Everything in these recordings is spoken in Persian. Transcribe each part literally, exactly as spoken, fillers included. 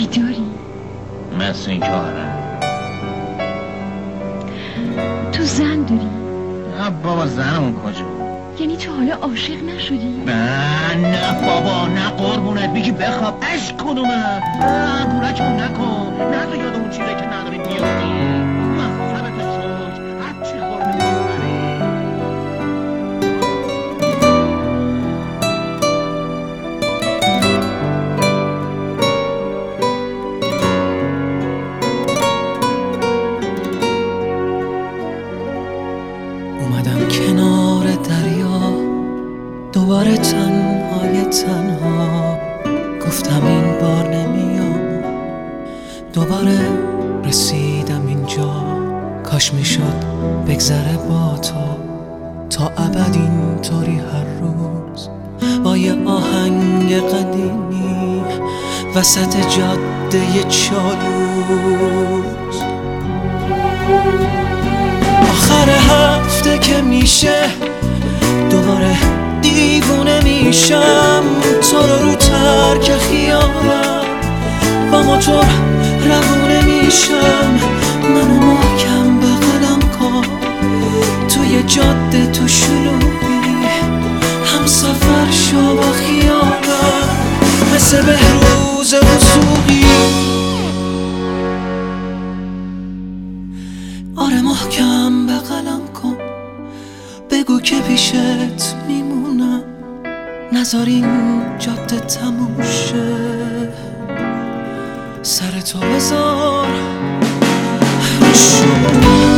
بیداری؟ مثل این که آره. تو زن داری؟ نه بابا زنمون کجا؟ یعنی تو حالا عاشق نشدی؟ نه نه بابا نه قربونت بگی بخواب عشق کنومه. نه بورکمون نکن، نه تو یاد اون چیزه که نداریم بیافتی. من سبت شد هر چی خورده میبری. اومدم کنار دریا دوباره تنهای تنها، گفتم این بار نمیام. دوباره رسیدم اینجا، کاش میشد بگذره با تو تا ابد اینطوری هر روز با یه آهنگ قدیمی وسط جاده چالوس. آخر هفته که میشه دوباره دیوونه میشم، تو رو رو ترک خیالم با موتور روونه میشم. منو محکم بغلم کن توی جاده تو شلوغی، هم سفر شو با خیالم مثل بهروز وثوقی. آره محکم بغلم کن، بگو که پیشت میمونم، نذار این جاده تموم شه. سر تو بذار رو شونم.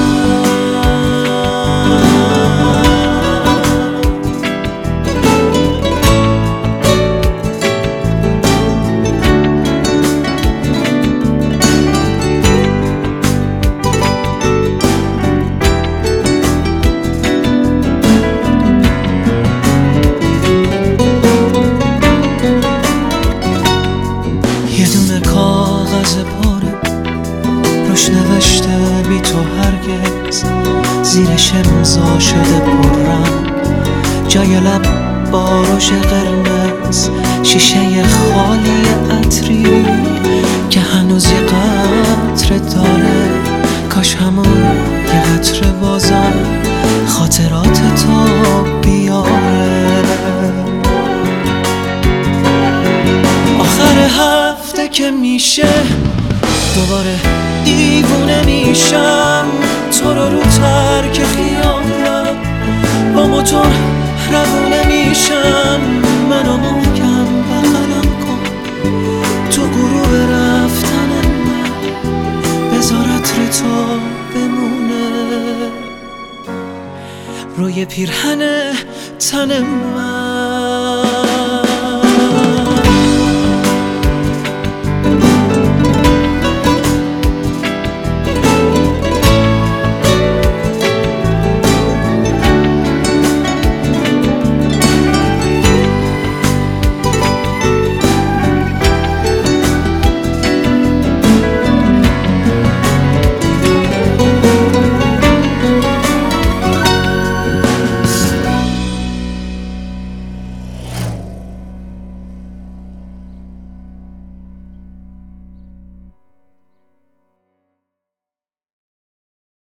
یه دونه کاغذ پاره روش نوشته بی تو هرگز، زیرش امضا شده پررنگ، جای لب با روش قرمز، شیشه خالی عطری که هنوز یه قطره داره. کاش همون یه قطره بازم خاطرات تو بیاره. آخر هفته که میشه دوباره دیوونه میشم، تو رو رو ترک خیالم با موتور روونه میشم. منو محکم بغلم کن تو غروب رفتن من، بذار عطر تو بمونه روی پیرهن تن من.